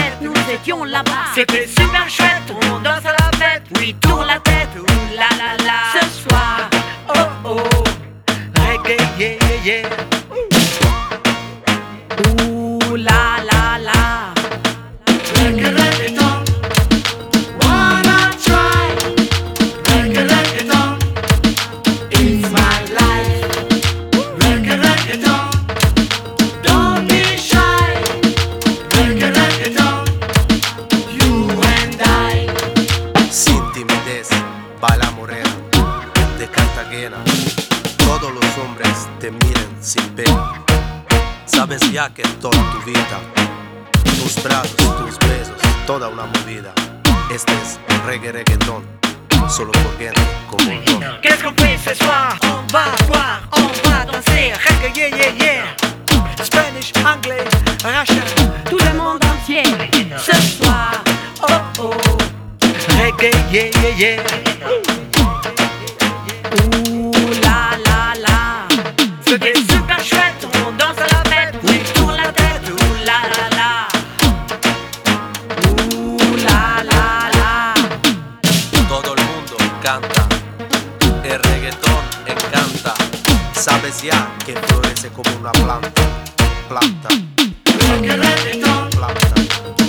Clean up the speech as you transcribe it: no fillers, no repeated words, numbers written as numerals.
fête, nous étions là-bas. C'était super chouette, on danse à la fête. Oui, tourne la tête, ouh la la la. Ce soir, Oh oh, reggae, yeah yeah yeah. ouh la la la. Reggae, reggaeton, wanna try. Reggae, reggaeton, it's my life. Reggae, reggaeton, don't be shy. Reggae, reggaeton, you and I. Sin timidez, baila morena, de Cartagena. Todos los hombres te miran sin pena. Sabes ya que toda tu vida, tus brazos, tus besos, toda una movida. Este es reggae reggaeton, solo por gente como yo. Qu'est-ce qu'on fait ce soir? On va boire, on va danser. Reggae, yeah yeah yeah. Spanish, anglais, Russian, Tout le monde entier, ce soir, oh oh. Reggae, yeah yeah yeah. ouh la la la. C'était super chouette, on danse à la fête. Oui, tourne la tête, ouh la la la. Ouh la la la. Todo el mundo canta, el reggaetón encanta. Sabes ya que florece como una planta, planta, Reggae, reggaeton, planta.